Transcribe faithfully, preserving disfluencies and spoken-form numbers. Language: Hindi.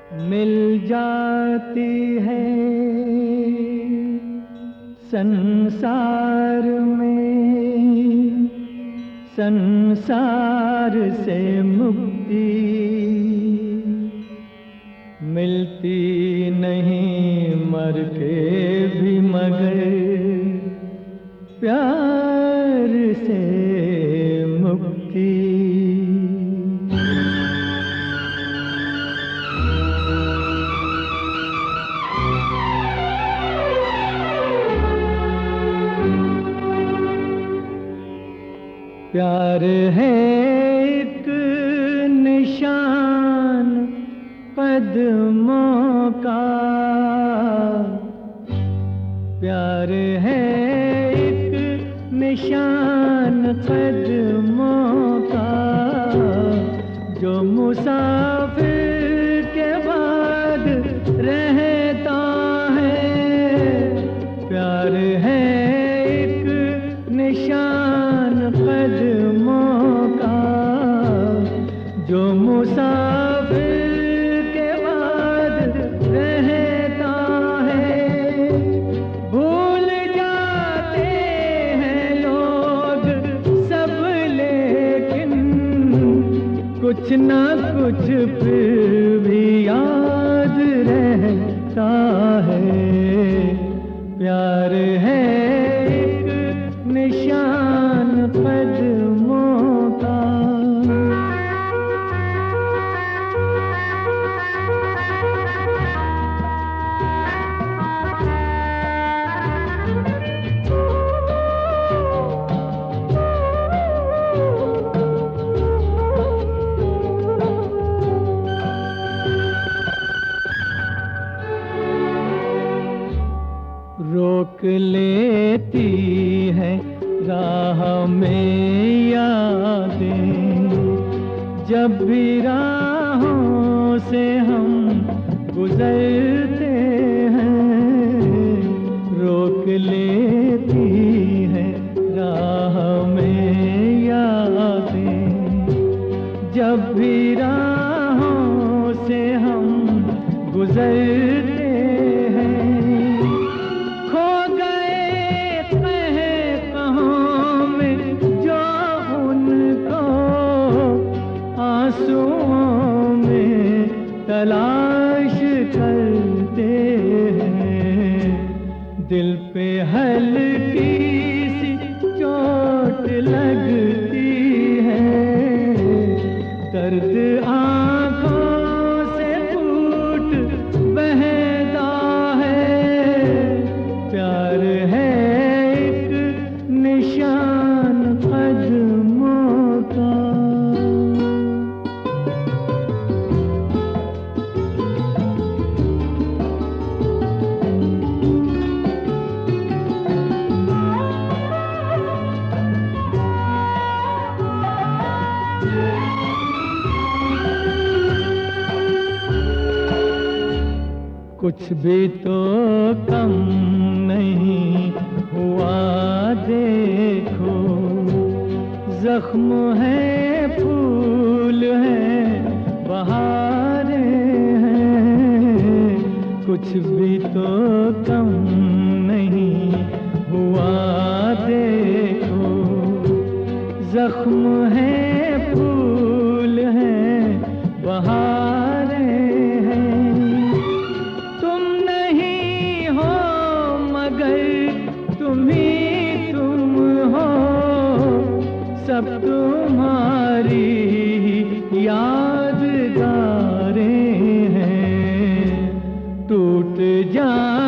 मिल जाती है संसार में, संसार से मुक्ति मिलती नहीं मर के भी, मगर प्यार से मुक्ति। प्यार है एक निशान कदमों का, प्यार है एक निशान कदमों का, जो मुसाफिर के बाद रहता है। प्यार है एक निशान कदमों का, जो मुसाफिर के बाद रहता है। भूल जाते हैं लोग सब, लेकिन कुछ ना कुछ फिर भी याद रहता है। प्यार है एक निशान कदमों का। रोक लेती है राह में यादें, जब भी राहों से हम गुजरते हैं। रोक लेती है राह में यादें, जब भी राहों से हम गुजरते हैं। आंसुओं में तलाश करते हैं, दिल पे हल्की सी चोट लगती है। दर्द आंखों से फूट बहता है। प्यार है एक निशान कदमों का। कुछ भी तो कम नहीं हुआ देखो, जख्म है फूल है बहारें हैं। कुछ भी तो कम नहीं हुआ देखो, जख्म है फूल है बहारें हैं। तुम ही तुम हो, सब तुम्हारी यादगारें हैं। टूट जा